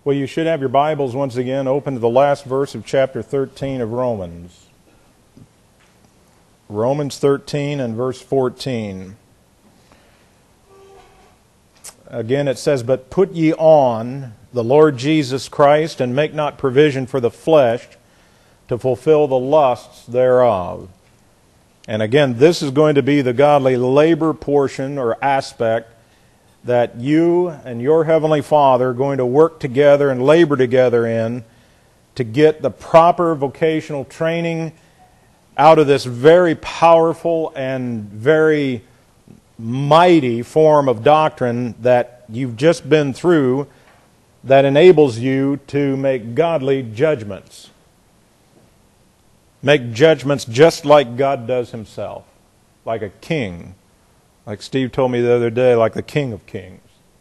Well, you should have your Bibles once again open to the last verse of chapter 13 of Romans. Romans 13 and verse 14. Again it says, "But put ye on the Lord Jesus Christ, and make not provision for the flesh to fulfill the lusts thereof." And again, this is going to be the godly labor portion or aspect that you and your Heavenly Father are going to work together and labor together in to get the proper vocational training out of this very powerful and very mighty form of doctrine that you've just been through that enables you to make godly judgments. Make judgments just like God does Himself, like a king. Like Steve told me the other day, like the King of Kings.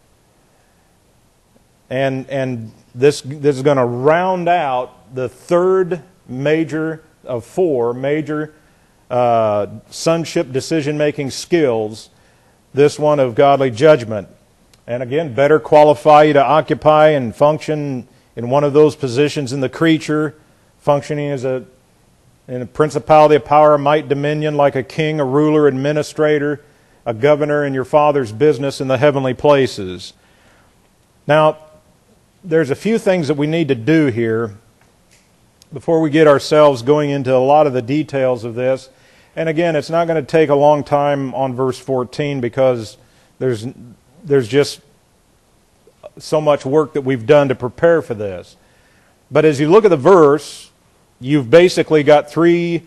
And this is going to round out the third major of four major sonship decision-making skills, this one of godly judgment. And again, better qualify you to occupy and function in one of those positions in the creature, functioning as in a principality of power, might, dominion, like a king, a ruler, administrator, a governor in your Father's business in the heavenly places. Now, there's a few things that we need to do here before we get ourselves going into a lot of the details of this. And again, it's not going to take a long time on verse 14 because there's just so much work that we've done to prepare for this. But as you look at the verse, you've basically got three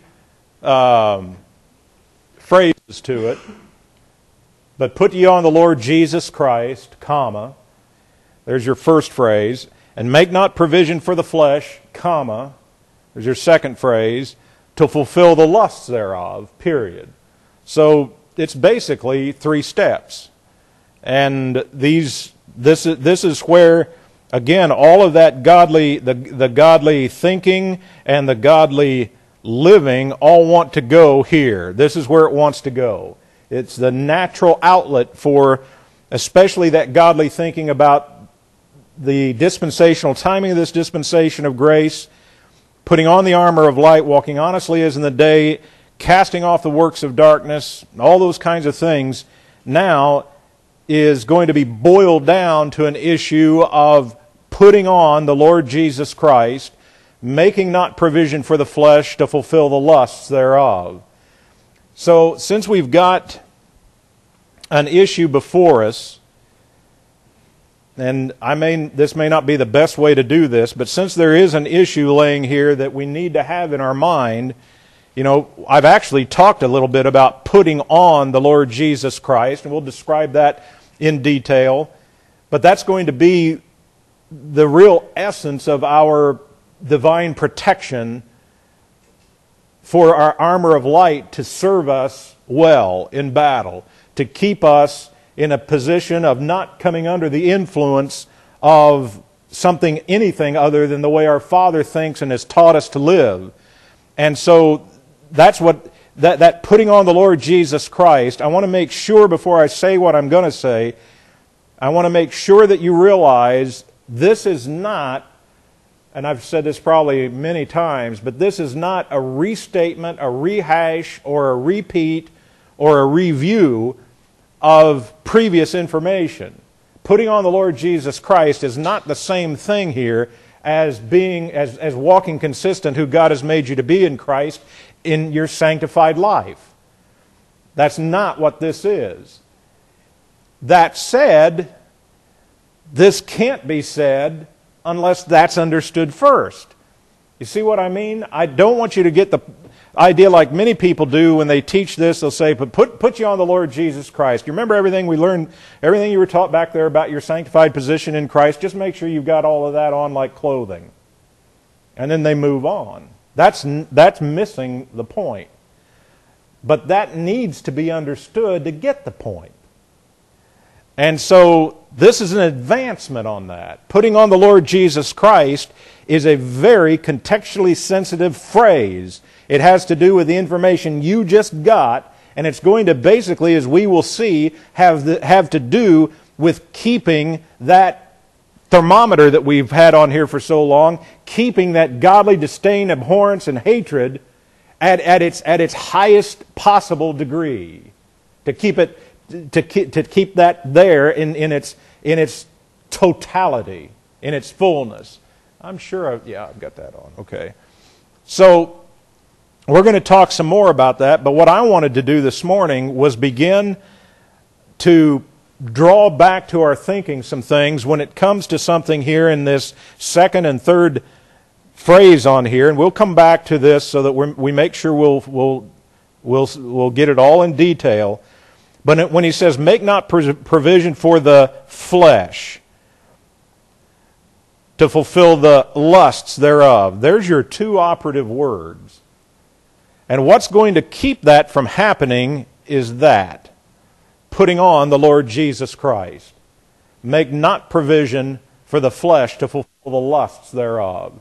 phrases to it. "But put ye on the Lord Jesus Christ, comma." There's your first phrase. "And make not provision for the flesh, comma." There's your second phrase. "To fulfill the lusts thereof," period. So it's basically three steps. And this is where, again, all of that godly, the godly thinking and the godly living all want to go here. This is where it wants to go. It's the natural outlet for especially that godly thinking about the dispensational timing of this dispensation of grace, putting on the armor of light, walking honestly as in the day, casting off the works of darkness, all those kinds of things, now is going to be boiled down to an issue of putting on the Lord Jesus Christ, making not provision for the flesh to fulfill the lusts thereof. So, since we've got an issue before us, and this may not be the best way to do this, but since there is an issue laying here that we need to have in our mind, I've actually talked a little bit about putting on the Lord Jesus Christ, and we'll describe that in detail. But that's going to be the real essence of our divine protection for our armor of light to serve us well in battle, to keep us in a position of not coming under the influence of anything other than the way our Father thinks and has taught us to live. And so that's what that putting on the Lord Jesus Christ, I want to make sure before I say what I'm going to say, I want to make sure that you realize this is not, and I've said this probably many times, but this is not a restatement, a rehash, or a repeat, or a review of previous information. Putting on the Lord Jesus Christ is not the same thing here as walking consistent who God has made you to be in Christ in your sanctified life. That's not what this is. That said, this can't be said unless that's understood first. You see what I mean? I don't want you to get the idea like many people do when they teach this. They'll say, but put you on the Lord Jesus Christ. You remember everything we learned, everything you were taught back there about your sanctified position in Christ? Just make sure you've got all of that on like clothing. And then they move on. That's missing the point. But that needs to be understood to get the point. And so this is an advancement on that. Putting on the Lord Jesus Christ is a very contextually sensitive phrase. It has to do with the information you just got, and it's going to basically, as we will see, have to do with keeping that thermometer that we've had on here for so long, keeping that godly disdain, abhorrence, and hatred at its highest possible degree, to keep that there in its totality, in its fullness. I'm sure I've got that on. Okay. So we're going to talk some more about that, but what I wanted to do this morning was begin to draw back to our thinking some things when it comes to something here in this second and third phrase on here, and we'll come back to this so that we make sure we'll get it all in detail. But when he says, make not provision for the flesh to fulfill the lusts thereof, there's your two operative words. And what's going to keep that from happening is that, putting on the Lord Jesus Christ. Make not provision for the flesh to fulfill the lusts thereof.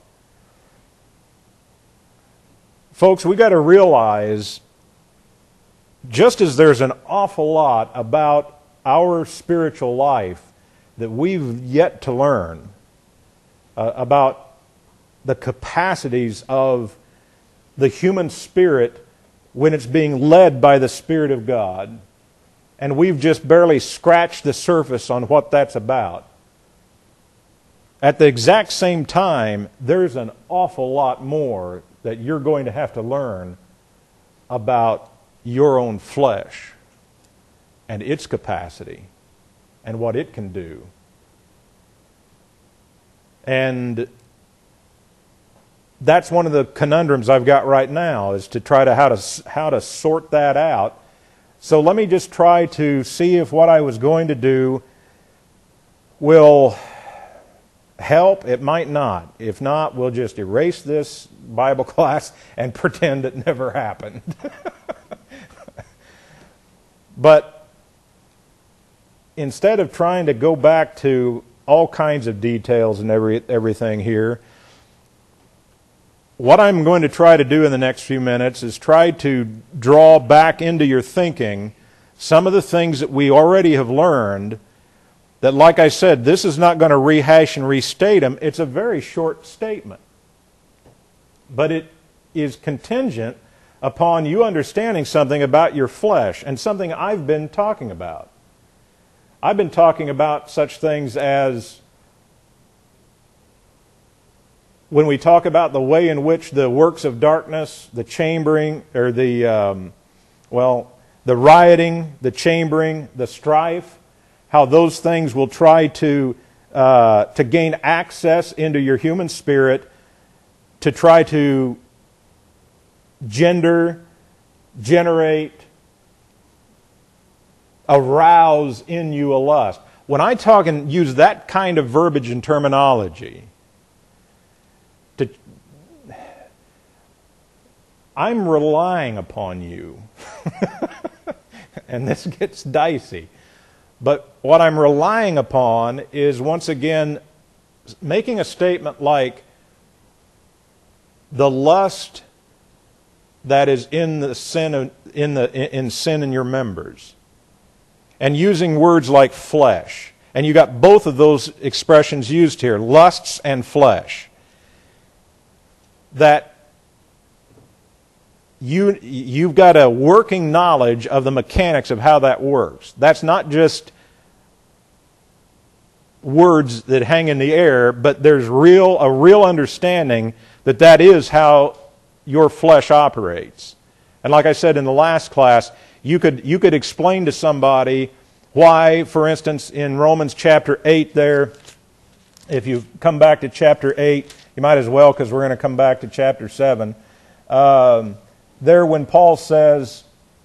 Folks, we've got to realize, just as there's an awful lot about our spiritual life that we've yet to learn, about the capacities of the human spirit when it's being led by the Spirit of God, and we've just barely scratched the surface on what that's about. At the exact same time, there's an awful lot more that you're going to have to learn about your own flesh and its capacity and what it can do. And that's one of the conundrums I've got right now, is to try to how to sort that out. So let me just try to see if what I was going to do will help. It might not. If not, we'll just erase this Bible class and pretend it never happened. But instead of trying to go back to all kinds of details and everything here, what I'm going to try to do in the next few minutes is try to draw back into your thinking some of the things that we already have learned, that, like I said, this is not going to rehash and restate them. It's a very short statement. But it is contingent upon you understanding something about your flesh, and something I've been talking about. I've been talking about such things as, when we talk about the way in which the works of darkness, the chambering, or the rioting, the chambering, the strife, how those things will try to gain access into your human spirit, to try to generate, arouse in you a lust. When I talk and use that kind of verbiage and terminology, I'm relying upon you. And this gets dicey. But what I'm relying upon is, once again, making a statement like, the lust that is in the sin in sin in your members, and using words like flesh. And you got both of those expressions used here, lusts and flesh. That you've got a working knowledge of the mechanics of how that works. That's not just words that hang in the air, but there's a real understanding that is how your flesh operates. And like I said in the last class, you could explain to somebody why, for instance, in Romans chapter 8 there, if you come back to chapter 8, you might as well, because we're going to come back to chapter 7. There when Paul says,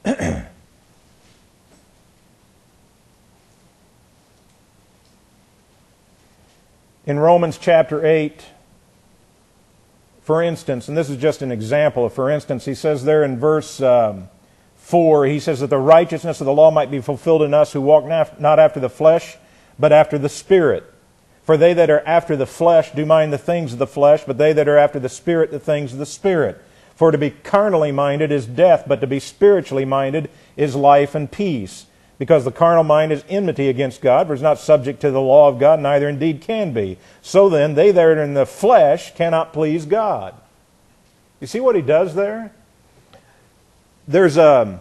in Romans chapter 8, for instance, and this is just an example, for instance, he says there in verse 4, he says that the righteousness of the law might be fulfilled in us who walk not after the flesh, but after the Spirit. For they that are after the flesh do mind the things of the flesh, but they that are after the Spirit, the things of the Spirit. For to be carnally minded is death, but to be spiritually minded is life and peace. because the carnal mind is enmity against God, for it is not subject to the law of God, neither indeed can be. So then, they that are in the flesh cannot please God. You see what he does there? There's and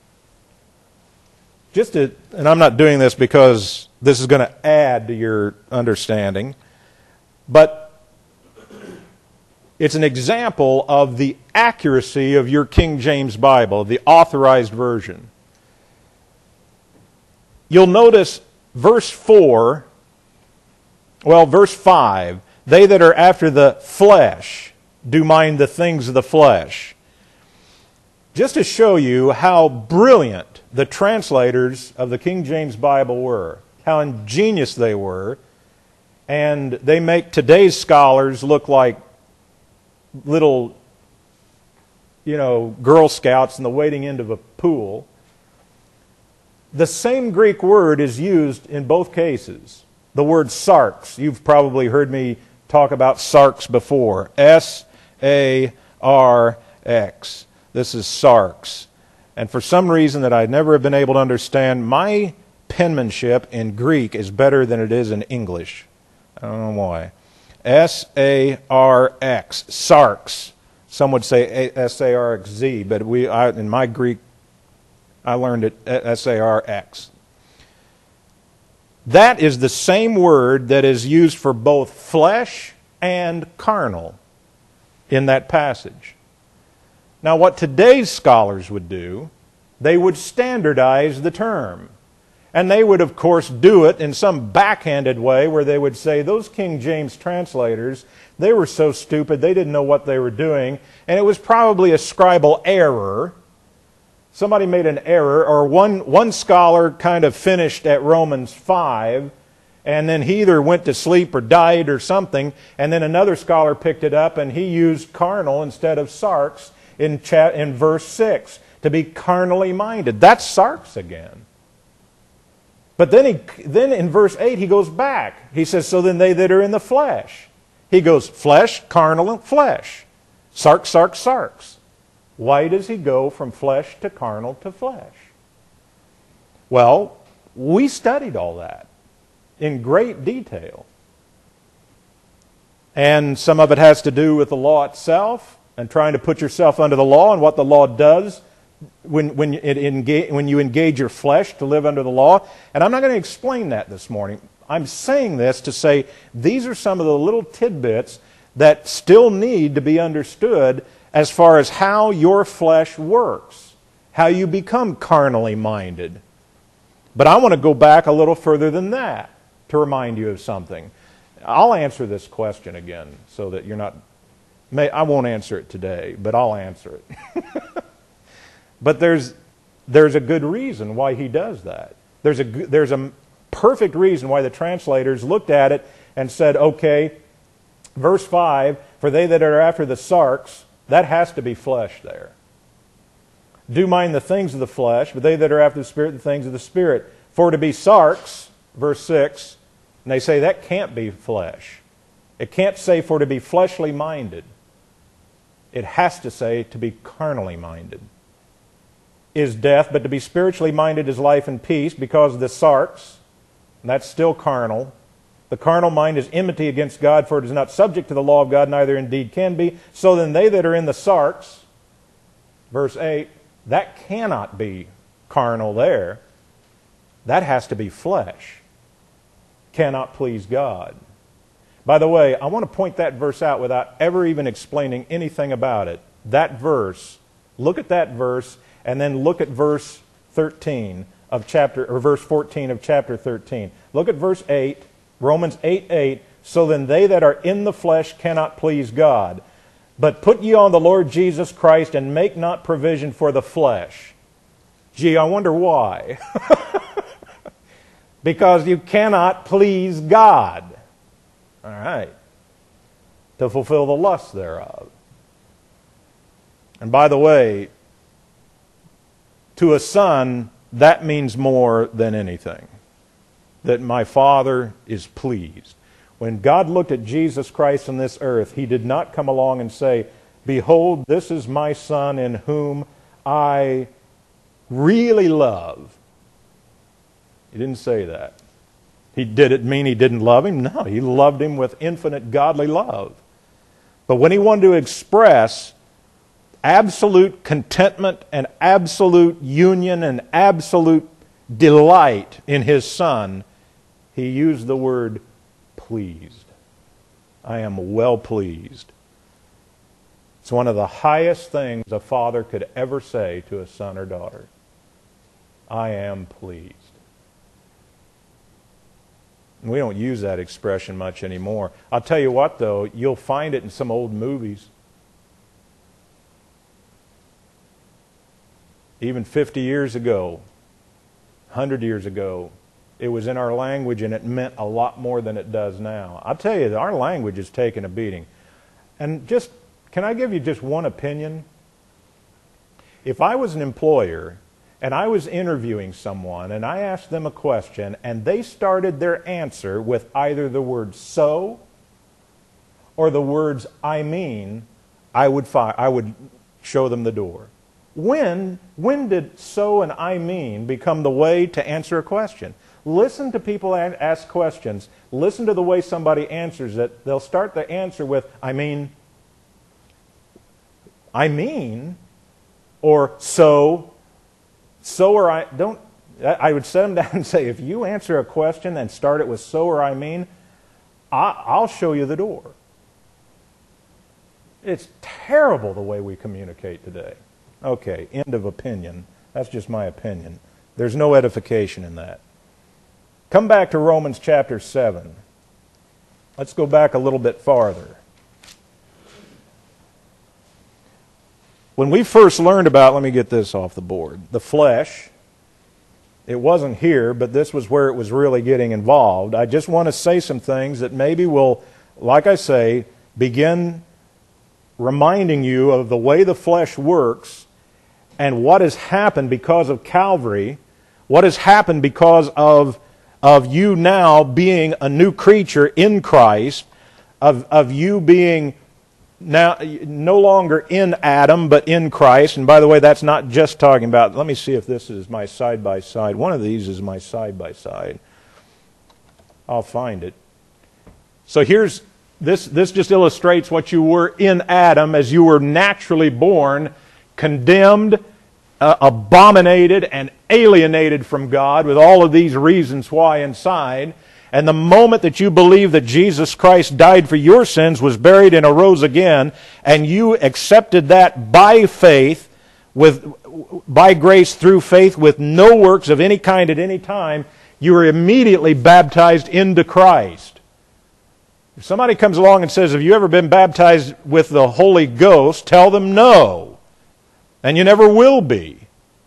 I'm not doing this because this is going to add to your understanding, but it's an example of the accuracy of your King James Bible, the authorized version. You'll notice verse 5, they that are after the flesh do mind the things of the flesh. Just to show you how brilliant the translators of the King James Bible were, how ingenious they were, and they make today's scholars look like little, Girl Scouts in the wading end of a pool. The same Greek word is used in both cases. The word sarx. You've probably heard me talk about sarx before. S-A-R-X. This is sarx. And for some reason that I never have been able to understand, my penmanship in Greek is better than it is in English. I don't know why. S-A-R-X. Sarx. Some would say S-A-R-X-Z, but in my Greek, I learned it S-A-R-X. That is the same word that is used for both flesh and carnal in that passage. Now, what today's scholars would do, they would standardize the term. And they would, of course, do it in some backhanded way where they would say, those King James translators, they were so stupid, they didn't know what they were doing, and it was probably a scribal error. Somebody made an error, or one scholar kind of finished at Romans 5, and then he either went to sleep or died or something, and then another scholar picked it up and he used carnal instead of sarx in verse 6, to be carnally minded. That's sarx again. But then in verse 8 he goes back. He says, so then they that are in the flesh. He goes, flesh, carnal, flesh. Sarx, sarx, sarx. Why does he go from flesh to carnal to flesh? Well, we studied all that in great detail. And some of it has to do with the law itself and trying to put yourself under the law and what the law does when you engage your flesh to live under the law. And I'm not going to explain that this morning. I'm saying this to say these are some of the little tidbits that still need to be understood as far as how your flesh works, how you become carnally minded. But I want to go back a little further than that to remind you of something. I'll answer this question again so that you're not... I won't answer it today, but I'll answer it. But there's a good reason why he does that. There's a perfect reason why the translators looked at it and said, okay, verse 5, for they that are after the sarx, that has to be flesh there. Do mind the things of the flesh, but they that are after the Spirit, the things of the Spirit. For to be sarx, verse 6, and they say that can't be flesh. It can't say for to be fleshly minded. It has to say to be carnally minded is death, but to be spiritually minded is life and peace, because the sarx, that's still carnal. The carnal mind is enmity against God, for it is not subject to the law of God, neither indeed can be. So then they that are in the sarx, verse 8, that cannot be carnal there. That has to be flesh. Cannot please God. By the way, I want to point that verse out without ever even explaining anything about it. That verse, look at that verse, and then look at verse 13 of verse 14 of chapter 13. Look at verse 8, Romans 8:8. So then they that are in the flesh cannot please God. But put ye on the Lord Jesus Christ, and make not provision for the flesh. Gee, I wonder why. Because you cannot please God. All right. To fulfill the lust thereof. And by the way, to a son, that means more than anything. That my Father is pleased. When God looked at Jesus Christ on this earth, He did not come along and say, behold, this is my Son in whom I really love. He didn't say that. Did it mean he didn't love him? No, he loved him with infinite godly love. But when he wanted to express absolute contentment and absolute union and absolute delight in his Son, he used the word pleased. I am well pleased. It's one of the highest things a father could ever say to a son or daughter. I am pleased. We don't use that expression much anymore. I'll tell you what, though, you'll find it in some old movies. Even 50 years ago, 100 years ago, it was in our language and it meant a lot more than it does now. I'll tell you, our language is taking a beating. And just, can I give you just one opinion? If I was an employer and I was interviewing someone and I asked them a question and they started their answer with either the word so or the words I mean, I would show them the door. When did so and I mean become the way to answer a question? Listen to people ask questions. Listen to the way somebody answers it. They'll start the answer with I mean, or so or I don't. I would set them down and say, if you answer a question and start it with so or I mean, I'll show you the door. It's terrible the way we communicate today. Okay, end of opinion. That's just my opinion. There's no edification in that. Come back to Romans chapter 7. Let's go back a little bit farther. When we first learned about, let me get this off the board, the flesh, it wasn't here, but this was where it was really getting involved. I just want to say some things that maybe will, like I say, begin reminding you of the way the flesh works and what has happened because of Calvary, what has happened because of you now being a new creature in Christ, of you being now no longer in Adam but in Christ. And by the way, that's not just talking about, let me see if this is my side-by-side. One of these is my side-by-side. I'll find it. So here's, this just illustrates what you were in Adam as you were naturally born, condemned, abominated, and alienated from God with all of these reasons why inside. And the moment that you believe that Jesus Christ died for your sins, was buried, and arose again, and you accepted that by faith, by grace through faith, with no works of any kind at any time, you were immediately baptized into Christ. If somebody comes along and says, have you ever been baptized with the Holy Ghost? Tell them no. And you never will be.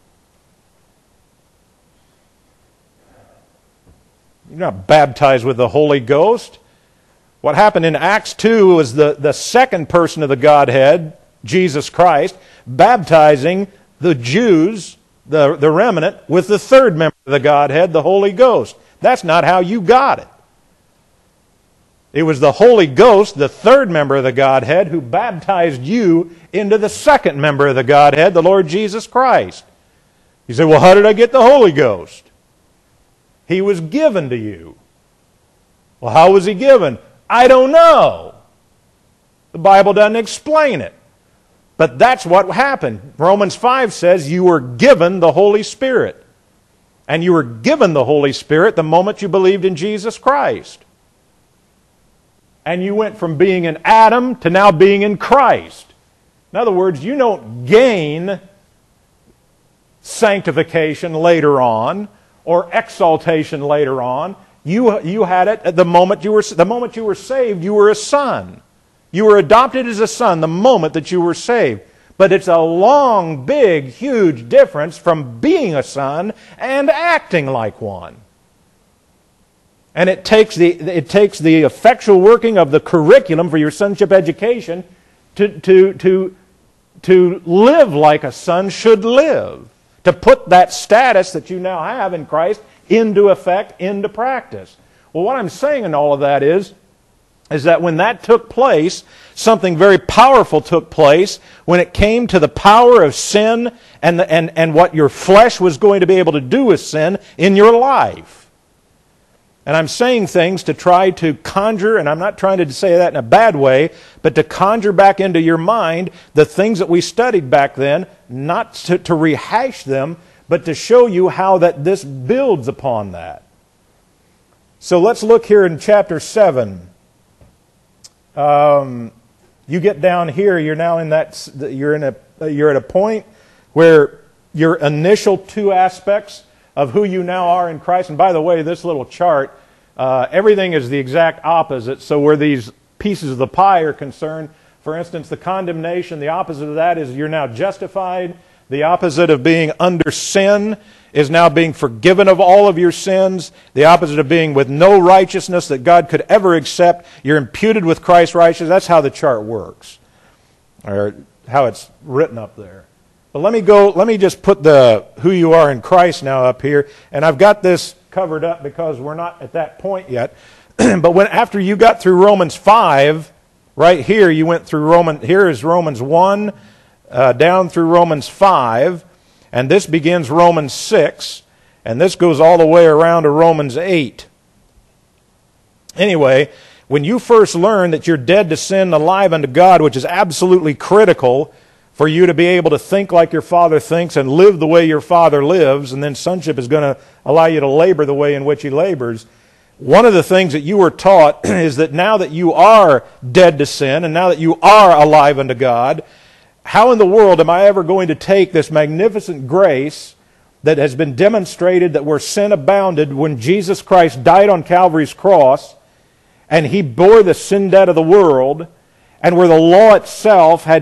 You're not baptized with the Holy Ghost. What happened in Acts 2 was the second person of the Godhead, Jesus Christ, baptizing the Jews, the remnant, with the third member of the Godhead, the Holy Ghost. That's not how you got it. It was the Holy Ghost, the third member of the Godhead, who baptized you into the second member of the Godhead, the Lord Jesus Christ. You say, well, how did I get the Holy Ghost? He was given to you. Well, how was He given? I don't know. The Bible doesn't explain it. But that's what happened. Romans 5 says you were given the Holy Spirit. And you were given the Holy Spirit the moment you believed in Jesus Christ. And you went from being in Adam to now being in Christ. In other words, you don't gain sanctification later on or exaltation later on. You had it at the moment you were saved. You were a son. You were adopted as a son the moment that you were saved. But it's a long, big, huge difference from being a son and acting like one. And it takes the effectual working of the curriculum for your sonship education to live like a son should live. To put that status that you now have in Christ into effect, into practice. Well, what I'm saying in all of that is, is that when that took place, something very powerful took place when it came to the power of sin and what your flesh was going to be able to do with sin in your life. And I'm saying things to try to conjure, and I'm not trying to say that in a bad way, but to conjure back into your mind the things that we studied back then, not to rehash them, but to show you how that this builds upon that. So let's look here in chapter 7. You get down here, you're now in that, you're at a point where your initial two aspects of who you now are in Christ, and by the way, this little chart, everything is the exact opposite. So where these pieces of the pie are concerned, for instance, the condemnation, the opposite of that is you're now justified. The opposite of being under sin is now being forgiven of all of your sins. The opposite of being with no righteousness that God could ever accept, you're imputed with Christ's righteousness. That's how the chart works, or how it's written up there. But let me just put the who you are in Christ now up here, and I've got this covered up because we're not at that point yet. But after you got through Romans 5, right here you went through here is Romans 1 down through Romans 5, and this begins Romans 6, and this goes all the way around to Romans 8. Anyway, when you first learn that you're dead to sin and alive unto God, which is absolutely critical for you to be able to think like your Father thinks and live the way your Father lives, and then sonship is going to allow you to labor the way in which He labors. One of the things that you were taught is that now that you are dead to sin and now that you are alive unto God, how in the world am I ever going to take this magnificent grace that has been demonstrated that where sin abounded when Jesus Christ died on Calvary's cross and He bore the sin debt of the world, and where the law itself had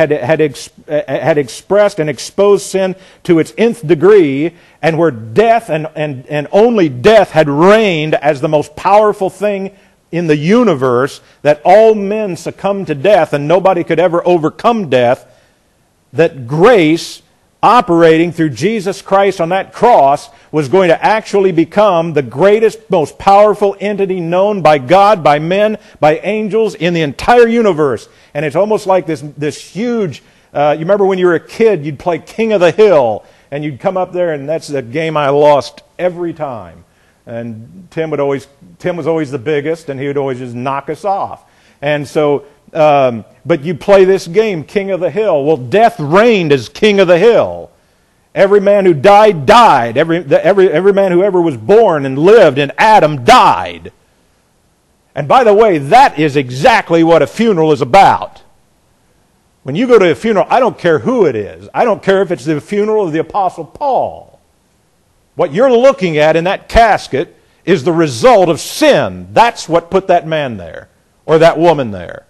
expressed and exposed sin to its nth degree, and where death and only death had reigned as the most powerful thing in the universe, that all men succumbed to death and nobody could ever overcome death, that grace operating through Jesus Christ on that cross was going to actually become the greatest, most powerful entity known by God, by men, by angels in the entire universe. And it's almost like this huge, you remember when you were a kid, you'd play King of the Hill, and you'd come up there, and that's a game I lost every time. And Tim was always the biggest, and he would always just knock us off. And so, but you play this game, King of the Hill. Well, death reigned as King of the Hill. Every man who died, died. Every man who ever was born and lived in Adam died. And by the way, that is exactly what a funeral is about. When you go to a funeral, I don't care who it is. I don't care if it's the funeral of the Apostle Paul. What you're looking at in that casket is the result of sin. That's what put that man there, or that woman there.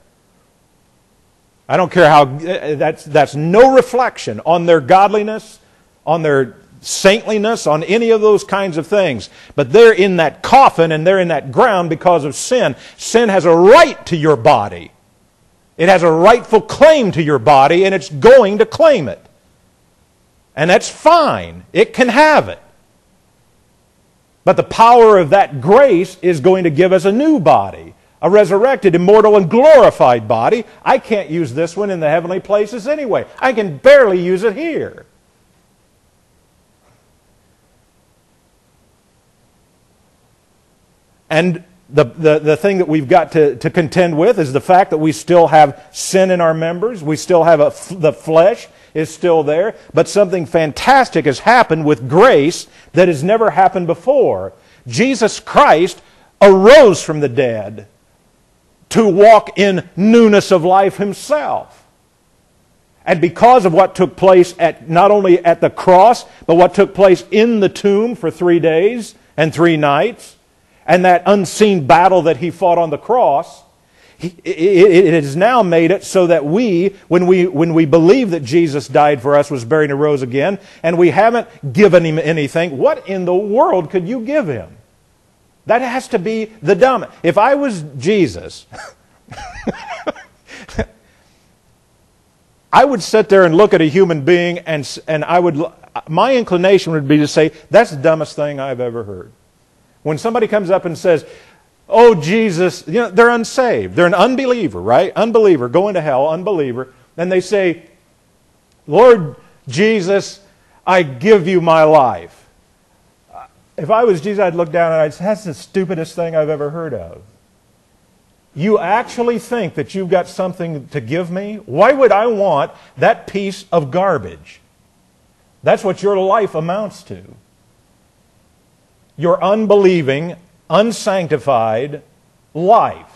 I don't care how, that's no reflection on their godliness, on their saintliness, on any of those kinds of things. But they're in that coffin and they're in that ground because of sin. Sin has a right to your body. It has a rightful claim to your body, and it's going to claim it. And that's fine. It can have it. But the power of that grace is going to give us a new body. A resurrected, immortal, and glorified body. I can't use this one in the heavenly places anyway. I can barely use it here. And the thing that we've got to contend with is the fact that we still have sin in our members. We still have the flesh is still there. But something fantastic has happened with grace that has never happened before. Jesus Christ arose from the dead to walk in newness of life Himself. And because of what took place not only at the cross, but what took place in the tomb for 3 days and 3 nights, and that unseen battle that He fought on the cross, it has now made it so that when we believe that Jesus died for us, was buried and rose again, and we haven't given Him anything, what in the world could you give Him? That has to be the dumb. If I was Jesus, I would sit there and look at a human being, and my inclination would be to say, that's the dumbest thing I've ever heard. When somebody comes up and says, Oh, Jesus, they're unsaved. They're an unbeliever, right? Unbeliever, going to hell, unbeliever. And they say, Lord Jesus, I give you my life. If I was Jesus, I'd look down and I'd say, that's the stupidest thing I've ever heard of. You actually think that you've got something to give me? Why would I want that piece of garbage? That's what your life amounts to. Your unbelieving, unsanctified life.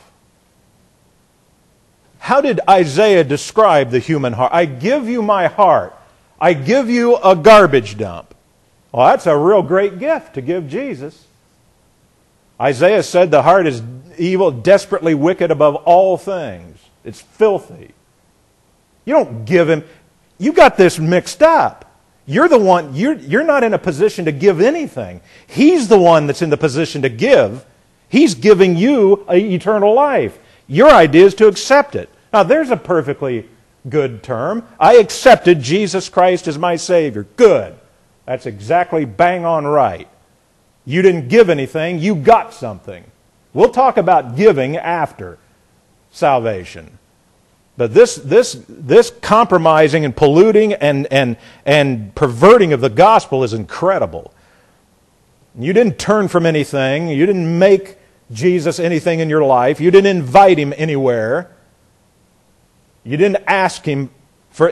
How did Isaiah describe the human heart? I give you my heart. I give you a garbage dump. Well, that's a real great gift to give Jesus. Isaiah said the heart is evil, desperately wicked above all things. It's filthy. You don't give him. You got this mixed up. You're the one, you're not in a position to give anything. He's the one that's in the position to give. He's giving you eternal life. Your idea is to accept it. Now, there's a perfectly good term. I accepted Jesus Christ as my Savior. Good. That's exactly bang on right. You didn't give anything, you got something. We'll talk about giving after salvation. But this compromising and polluting and perverting of the gospel is incredible. You didn't turn from anything. You didn't make Jesus anything in your life. You didn't invite Him anywhere. You didn't ask Him for...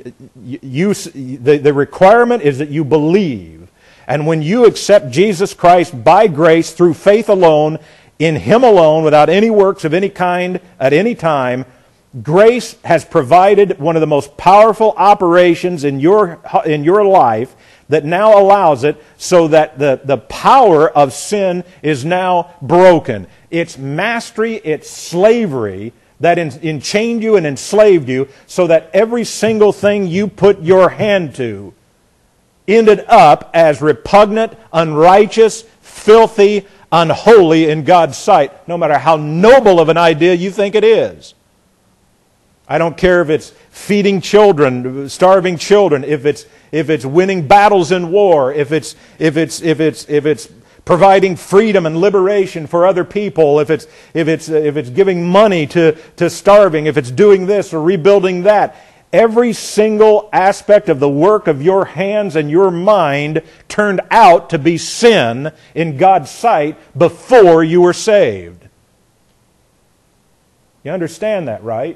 The requirement is that you believe. And when you accept Jesus Christ by grace through faith alone, in Him alone, without any works of any kind, at any time, grace has provided one of the most powerful operations in your life that now allows it so that the power of sin is now broken. Its mastery, its slavery that enchained you and enslaved you so that every single thing you put your hand to ended up as repugnant, unrighteous, filthy, unholy in God's sight, no matter how noble of an idea you think it is. I don't care if it's feeding children, starving children, if it's winning battles in war, if it's providing freedom and liberation for other people, if it's giving money to starving, if it's doing this or rebuilding that. Every single aspect of the work of your hands and your mind turned out to be sin in God's sight before you were saved. You understand that, right?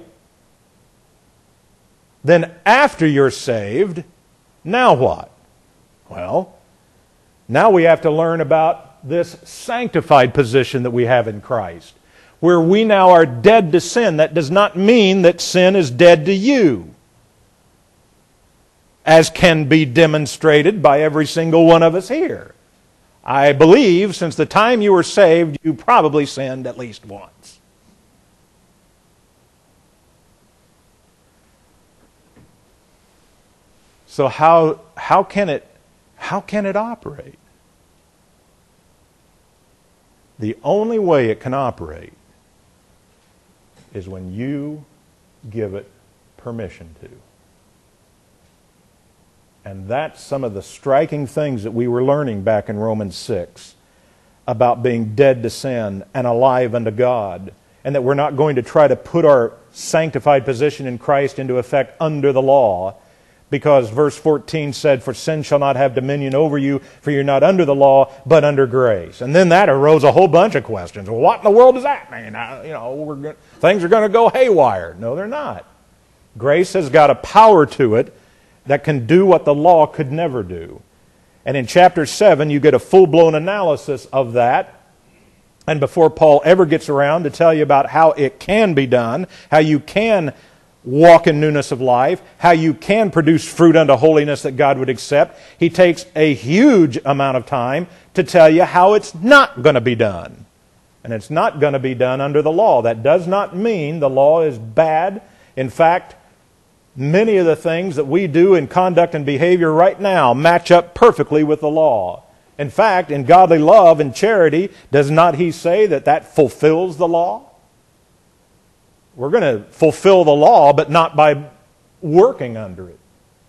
Then after you're saved, now what? Well, now we have to learn about this sanctified position that we have in Christ, where we now are dead to sin. That does not mean that sin is dead to you, as can be demonstrated by every single one of us here. I believe since the time you were saved, you probably sinned at least once. So how can it operate? The only way it can operate is when you give it permission to. And that's some of the striking things that we were learning back in Romans 6 about being dead to sin and alive unto God, and that we're not going to try to put our sanctified position in Christ into effect under the law, because verse 14 said, "For sin shall not have dominion over you, for you're not under the law, but under grace." And then that arose a whole bunch of questions. Well, what in the world does that mean? Things are going to go haywire. No, they're not. Grace has got a power to it that can do what the law could never do. And in chapter 7, you get a full-blown analysis of that. And before Paul ever gets around to tell you about how it can be done, how you can walk in newness of life, how you can produce fruit unto holiness that God would accept, he takes a huge amount of time to tell you how it's not going to be done. And it's not going to be done under the law. That does not mean the law is bad. In fact, many of the things that we do in conduct and behavior right now match up perfectly with the law. In fact, in godly love and charity, does not he say that fulfills the law? We're going to fulfill the law, but not by working under it.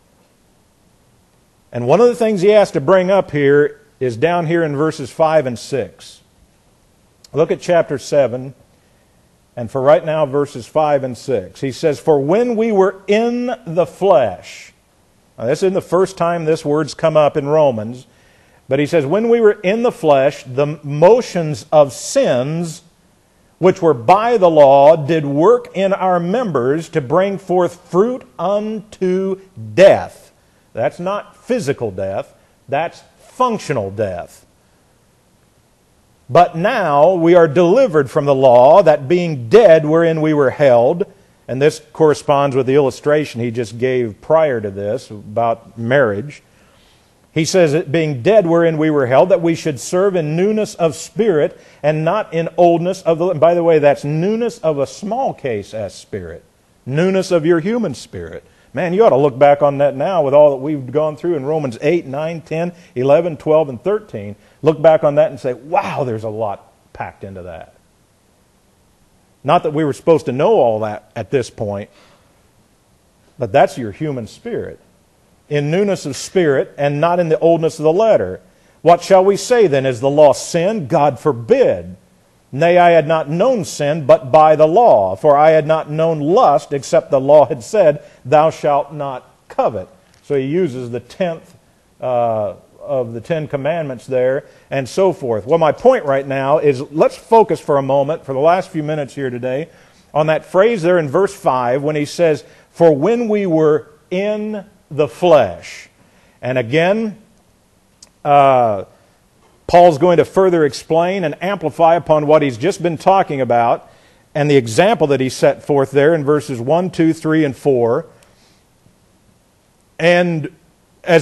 And one of the things he has to bring up here is down here in verses 5 and 6. Look at chapter 7, and for right now, verses 5 and 6. He says, "For when we were in the flesh," now this isn't the first time this word's come up in Romans, but he says, "When we were in the flesh, the motions of sins, which were by the law, did work in our members to bring forth fruit unto death." That's not physical death, that's functional death. "But now we are delivered from the law, that being dead wherein we were held," and this corresponds with the illustration he just gave prior to this about marriage. He says, "It being dead wherein we were held, that we should serve in newness of spirit and not in oldness of the..." And by the way, that's newness of a small case as spirit. Newness of your human spirit. Man, you ought to look back on that now with all that we've gone through in Romans 8, 9, 10, 11, 12, and 13. Look back on that and say, wow, there's a lot packed into that. Not that we were supposed to know all that at this point, but that's your human spirit. In newness of spirit and not in the oldness of the letter. "What shall we say then? Is the law sin? God forbid. Nay, I had not known sin but by the law. For I had not known lust except the law had said, Thou shalt not covet." So he uses the 10th of the 10 commandments there and so forth. Well, my point right now is let's focus for a moment, for the last few minutes here today, on that phrase there in verse 5 when he says, "For when we were in the flesh." And again, Paul's going to further explain and amplify upon what he's just been talking about and the example that he set forth there in verses 1, 2, 3, and 4. And as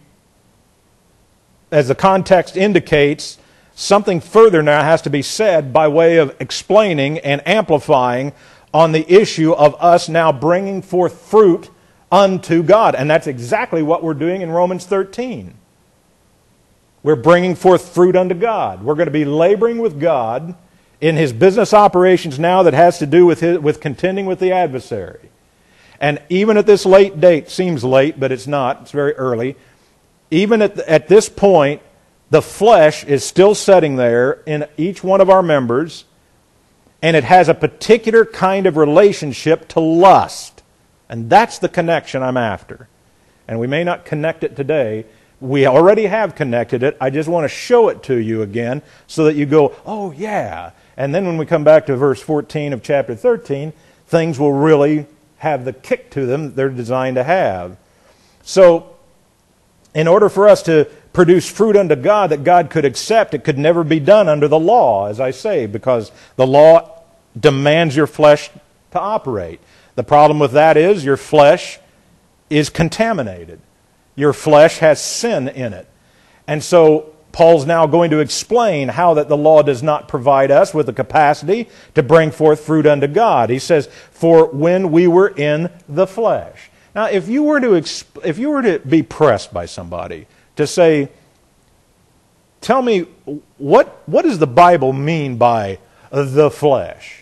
the context indicates, something further now has to be said by way of explaining and amplifying on the issue of us now bringing forth fruit unto God. And that's exactly what we're doing in Romans 13. We're bringing forth fruit unto God. We're going to be laboring with God in His business operations now that has to do with contending with the adversary. And even at this late date, seems late, but it's not, it's very early, even at this point, the flesh is still sitting there in each one of our members, and it has a particular kind of relationship to lust. And that's the connection I'm after. And we may not connect it today. We already have connected it. I just want to show it to you again so that you go, oh yeah. And then when we come back to verse 14 of chapter 13, things will really have the kick to them that they're designed to have. So, in order for us to produce fruit unto God that God could accept, it could never be done under the law, as I say, because the law demands your flesh to operate. The problem with that is your flesh is contaminated. Your flesh has sin in it. And so Paul's now going to explain how that the law does not provide us with the capacity to bring forth fruit unto God. He says, "For when we were in the flesh." Now, if you were to be pressed by somebody to say, tell me, what does the Bible mean by the flesh?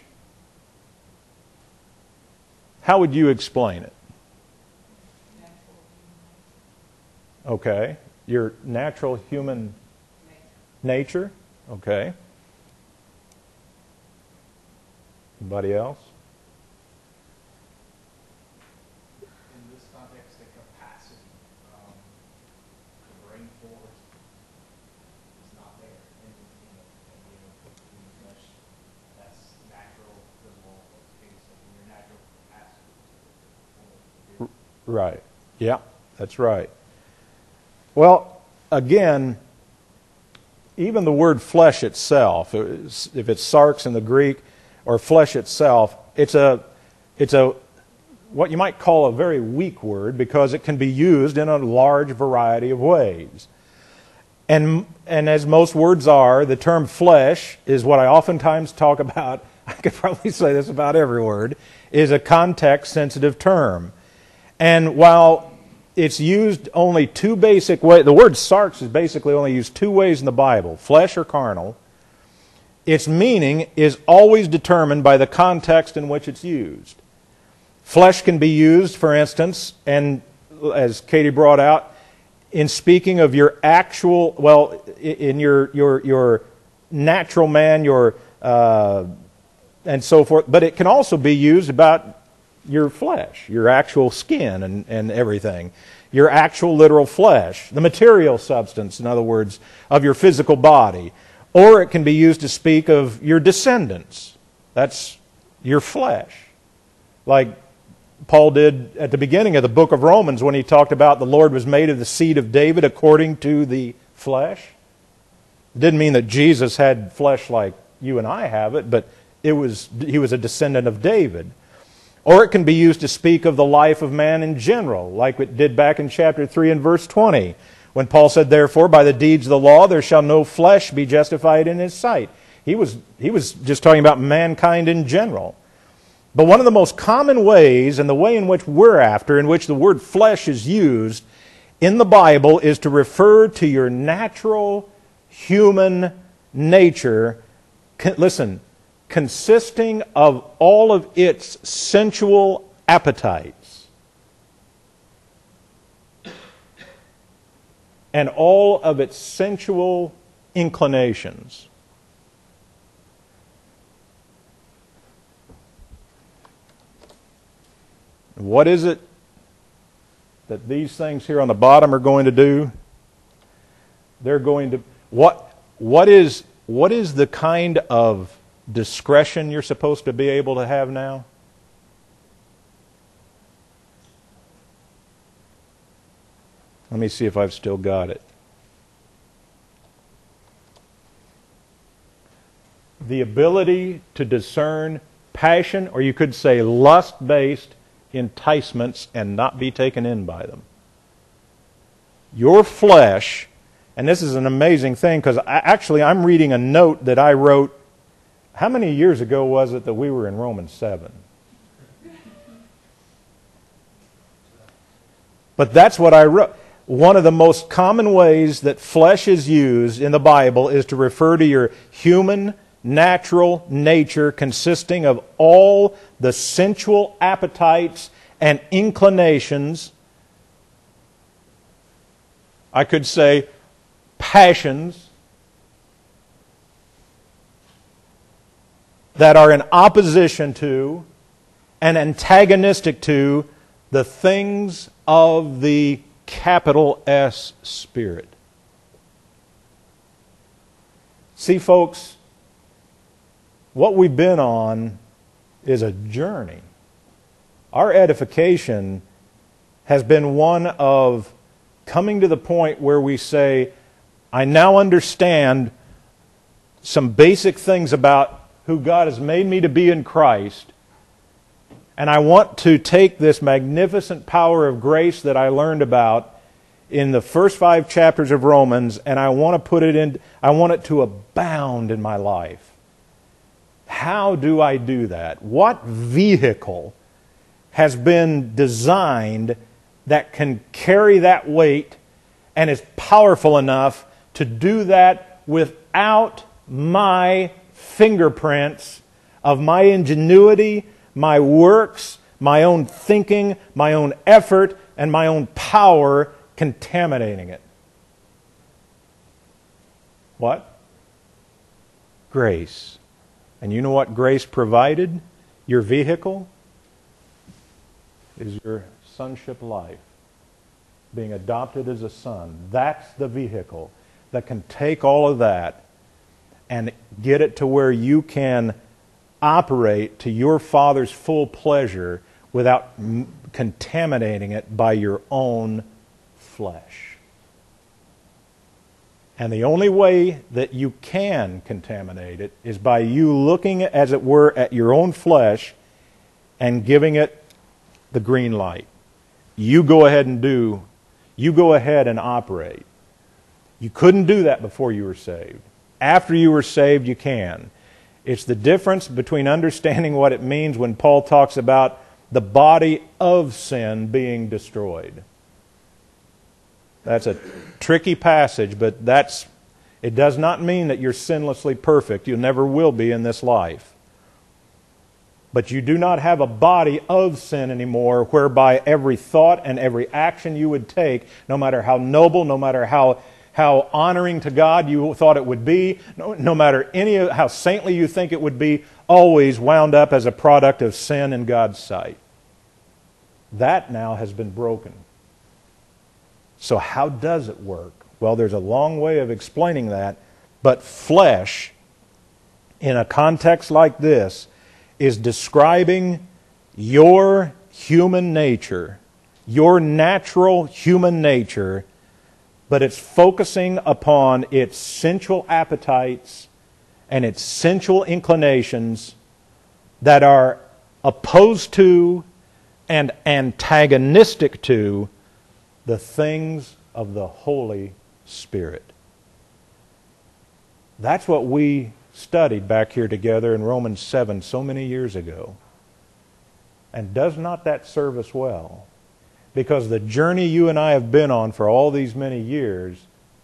How would you explain it? Okay. Your natural human nature? Okay. Anybody else? In this context, the capacity to bring forth is not there in the flesh. That's natural, physical, case of your natural capacity. Right. Yeah, that's right. Well, again, even the word flesh itself, if it's sarx in the Greek or flesh itself, it's a what you might call a very weak word because it can be used in a large variety of ways. And as most words are, the term flesh is what I oftentimes talk about, I could probably say this about every word, is a context-sensitive term. And while it's used only two basic ways, the word sarx is basically only used two ways in the Bible, flesh or carnal, its meaning is always determined by the context in which it's used. Flesh can be used, for instance, and as Katie brought out, in speaking of your actual, well, in your natural man, your and so forth. But it can also be used about your flesh, your actual skin and everything. Your actual literal flesh, the material substance, in other words, of your physical body. Or it can be used to speak of your descendants. That's your flesh. Like Paul did at the beginning of the book of Romans when he talked about the Lord was made of the seed of David according to the flesh. It didn't mean that Jesus had flesh like you and I have it, but he was a descendant of David. Or it can be used to speak of the life of man in general, like it did back in chapter 3 and verse 20, when Paul said, "Therefore, by the deeds of the law, there shall no flesh be justified in his sight." He was just talking about mankind in general. But one of the most common ways, and the way in which we're after, in which the word flesh is used in the Bible, is to refer to your natural human nature. Listen, consisting of all of its sensual appetites and all of its sensual inclinations. What is it that these things here on the bottom are going to do? They're going to... What is the kind of discretion you're supposed to be able to have now? Let me see if I've still got it. The ability to discern passion, or you could say lust-based enticements, and not be taken in by them. Your flesh, and this is an amazing thing, because I'm reading a note that I wrote. How many years ago was it that we were in Romans 7? But that's what I wrote. One of the most common ways that flesh is used in the Bible is to refer to your human, natural nature consisting of all the sensual appetites and inclinations. I could say passions that are in opposition to and antagonistic to the things of the capital S Spirit. See, folks, what we've been on is a journey. Our edification has been one of coming to the point where we say, I now understand some basic things about who God has made me to be in Christ, and I want to take this magnificent power of grace that I learned about in the first 5 chapters of Romans, and I want it to abound in my life. How do I do that? What vehicle has been designed that can carry that weight and is powerful enough to do that without my fingerprints of my ingenuity, my works, my own thinking, my own effort, and my own power contaminating it? What? Grace. And you know what grace provided? Your vehicle is your sonship life. Being adopted as a son. That's the vehicle that can take all of that and get it to where you can operate to your Father's full pleasure without contaminating it by your own flesh. And the only way that you can contaminate it is by you looking, as it were, at your own flesh and giving it the green light. You go ahead and do. You go ahead and operate. You couldn't do that before you were saved. After you were saved, you can. It's the difference between understanding what it means when Paul talks about the body of sin being destroyed. That's a tricky passage, but it does not mean that you're sinlessly perfect. You never will be in this life. But you do not have a body of sin anymore whereby every thought and every action you would take, no matter how noble, no matter how how honoring to God you thought it would be, no matter how saintly you think it would be, always wound up as a product of sin in God's sight. That now has been broken. So how does it work? Well, there's a long way of explaining that, but flesh, in a context like this, is describing your human nature, your natural human nature, but it's focusing upon its sensual appetites and its sensual inclinations that are opposed to and antagonistic to the things of the Holy Spirit. That's what we studied back here together in Romans 7 so many years ago. And does not that serve us well? Because the journey you and I have been on for all these many years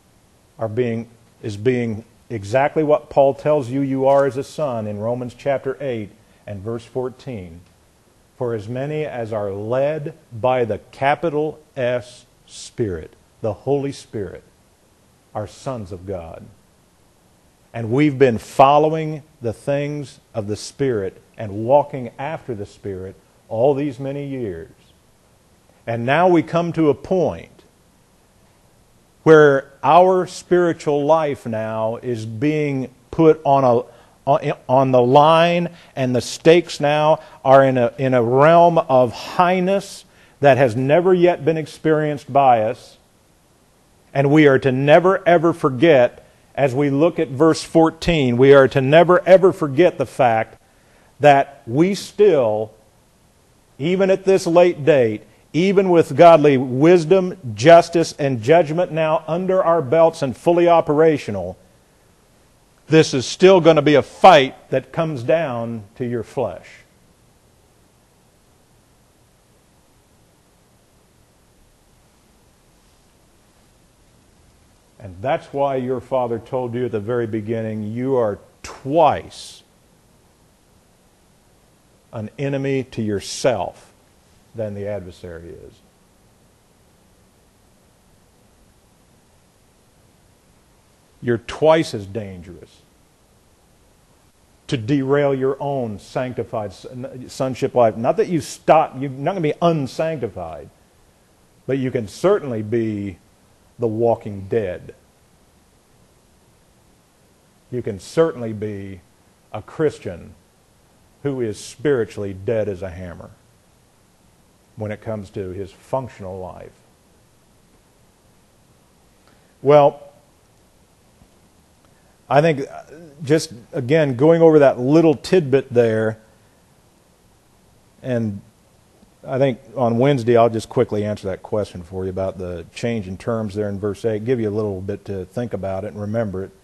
is being exactly what Paul tells you you are as a son in Romans chapter 8 and verse 14. For as many as are led by the capital S Spirit, the Holy Spirit, are sons of God. And we've been following the things of the Spirit and walking after the Spirit all these many years. And now we come to a point where our spiritual life now is being put on the line, and the stakes now are in a realm of highness that has never yet been experienced by us. And we are to never ever forget, as we look at verse 14, we are to never ever forget the fact that we still, even at this late date, even with godly wisdom, justice, and judgment now under our belts and fully operational, this is still going to be a fight that comes down to your flesh. And that's why your Father told you at the very beginning, you are twice an enemy to yourself than the adversary is. You're twice as dangerous to derail your own sanctified sonship life. Not that you stop, you're not going to be unsanctified, but you can certainly be the walking dead. You can certainly be a Christian who is spiritually dead as a hammer when it comes to his functional life. Well, I think just, again, going over that little tidbit there, and I think on Wednesday I'll just quickly answer that question for you about the change in terms there in verse 8, give you a little bit to think about it and remember it.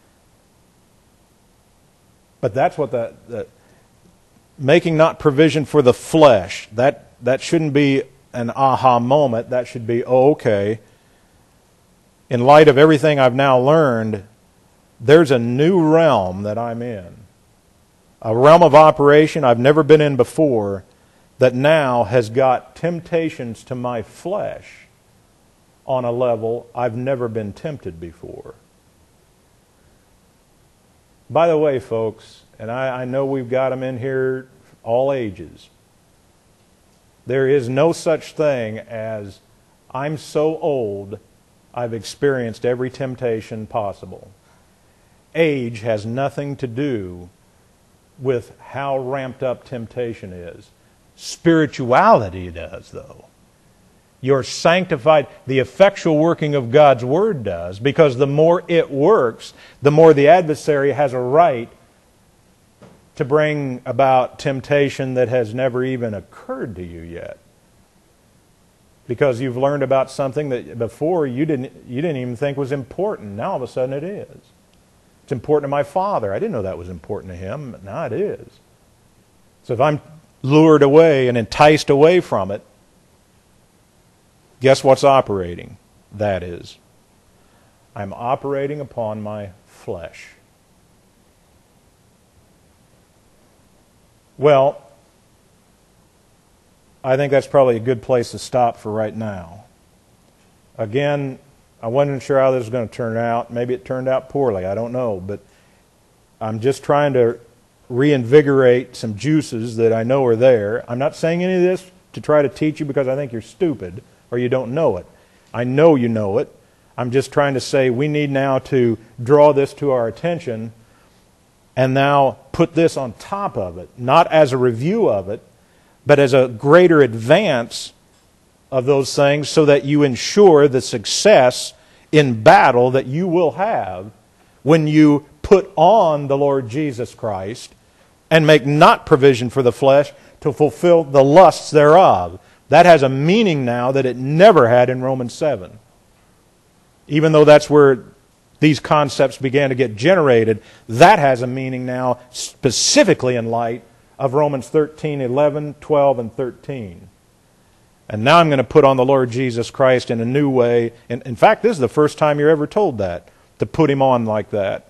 But that's what the making not provision for the flesh, that shouldn't be an aha moment. That should be, oh, okay. In light of everything I've now learned, there's a new realm that I'm in. A realm of operation I've never been in before that now has got temptations to my flesh on a level I've never been tempted before. By the way, folks, and I know we've got them in here all ages, there is no such thing as, I'm so old, I've experienced every temptation possible. Age has nothing to do with how ramped up temptation is. Spirituality does, though. You're sanctified, the effectual working of God's Word does, because the more it works, the more the adversary has a right to bring about temptation that has never even occurred to you yet. Because you've learned about something that before you didn't even think was important. Now all of a sudden it is. It's important to my father. I didn't know that was important to him. Now it is. So if I'm lured away and enticed away from it, guess what's operating? That is, I'm operating upon my flesh. Well, I think that's probably a good place to stop for right now. Again, I wasn't sure how this was going to turn out. Maybe it turned out poorly. I don't know. But I'm just trying to reinvigorate some juices that I know are there. I'm not saying any of this to try to teach you because I think you're stupid or you don't know it. I know you know it. I'm just trying to say we need now to draw this to our attention and now put this on top of it, not as a review of it, but as a greater advance of those things so that you ensure the success in battle that you will have when you put on the Lord Jesus Christ and make not provision for the flesh to fulfill the lusts thereof. That has a meaning now that it never had in Romans 7. Even though that's where these concepts began to get generated, that has a meaning now specifically in light of Romans 13, 11, 12, and 13. And now I'm going to put on the Lord Jesus Christ in a new way. In fact, this is the first time you're ever told that, to put Him on like that.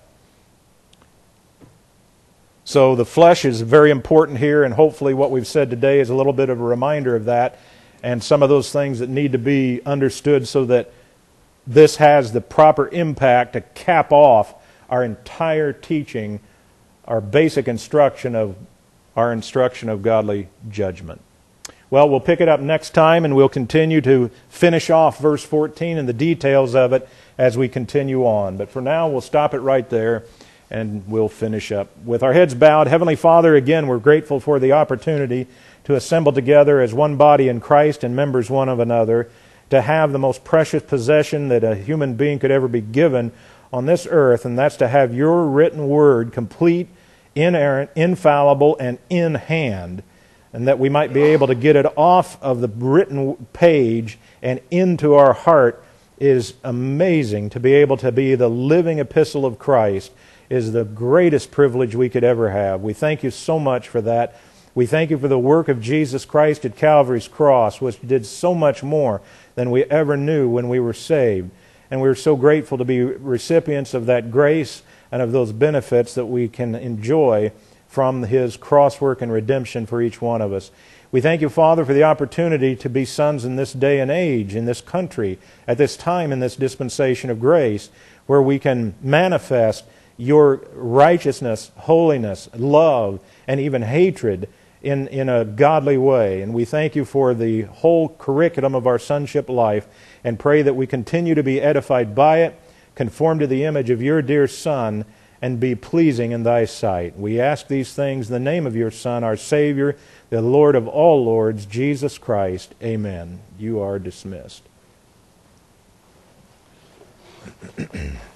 So the flesh is very important here, and hopefully what we've said today is a little bit of a reminder of that and some of those things that need to be understood so that this has the proper impact to cap off our entire teaching, our basic instruction of godly judgment. Well, we'll pick it up next time, and we'll continue to finish off verse 14 and the details of it as we continue on. But for now, we'll stop it right there, and we'll finish up. With our heads bowed, Heavenly Father, again, we're grateful for the opportunity to assemble together as one body in Christ and members one of another, to have the most precious possession that a human being could ever be given on this earth, and that's to have your written word complete, inerrant, infallible, and in hand, and that we might be able to get it off of the written page and into our heart is amazing. To be able to be the living epistle of Christ is the greatest privilege we could ever have. We thank you so much for that. We thank you for the work of Jesus Christ at Calvary's cross, which did so much more than we ever knew when we were saved. And we're so grateful to be recipients of that grace and of those benefits that we can enjoy from His cross work and redemption for each one of us. We thank you, Father, for the opportunity to be sons in this day and age, in this country, at this time in this dispensation of grace, where we can manifest your righteousness, holiness, love, and even hatred in a godly way. And we thank you for the whole curriculum of our sonship life and pray that we continue to be edified by it, conform to the image of your dear Son, and be pleasing in thy sight. We ask these things in the name of your Son, our Savior, the Lord of all lords, Jesus Christ. Amen. You are dismissed.